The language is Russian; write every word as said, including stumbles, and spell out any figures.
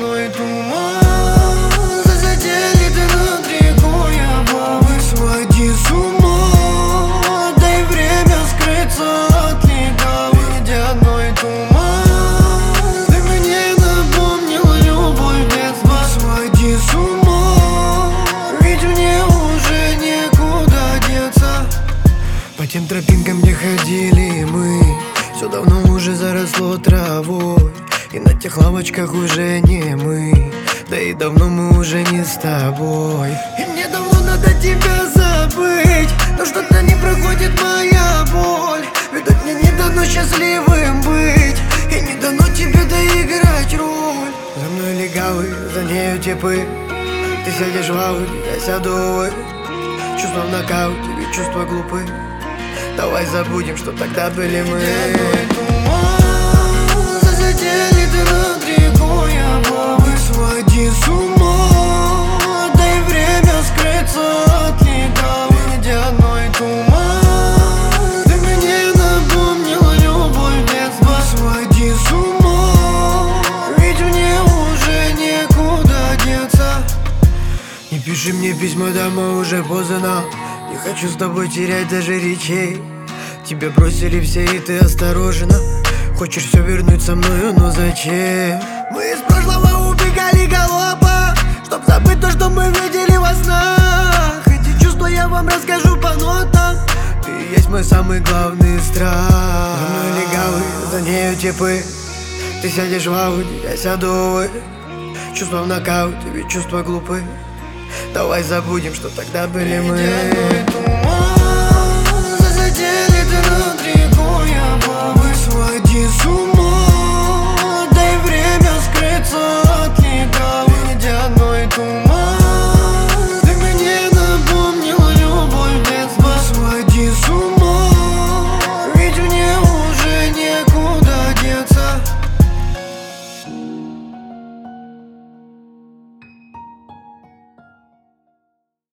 ледяной туман. За сателлиты над рекой облавы своди с ума. Дай время скрыться от легавых. Ледяной туман, ты мне напомнил любовь детства. Своди с ума, ведь мне уже некуда деться. По тем тропинкам, где ходили мы, все давно уже заросло травой. И на тех лавочках уже не мы, да и давно мы уже не с тобой. И мне давно надо тебя забыть, но что-то не проходит моя боль. Видать, мне не дано счастливым быть, и не дано тебе доиграть роль. За мной легавы, за нею типы. Ты сядешь в ауди, я сяду увы. Чувства в нокауте, ведь чувства глупы. Давай забудем, что тогда были мы. Ледяной туман, за сателлиты над рекой облавы своди с ума. Дай время скрыться от легавых. Ледяной туман, ты мне напомнил любовь детства. Своди с ума, ведь мне уже некуда деться. Не пиши мне письма домой, уже поздно. Не хочу с тобой терять даже речей. Тебя бросили все, и ты осторожна. Хочешь все вернуть со мною, но зачем? Мы из прошлого убегали галопа, чтоб забыть то, что мы видели во снах. Эти чувства я вам расскажу по нотам. Ты есть мой самый главный страх. За мной легавы, за нею типы. Ты сядешь в ауди, я сяду увы. Чувства в нокауте, ведь чувства глупы. Давай забудем, что тогда были мы.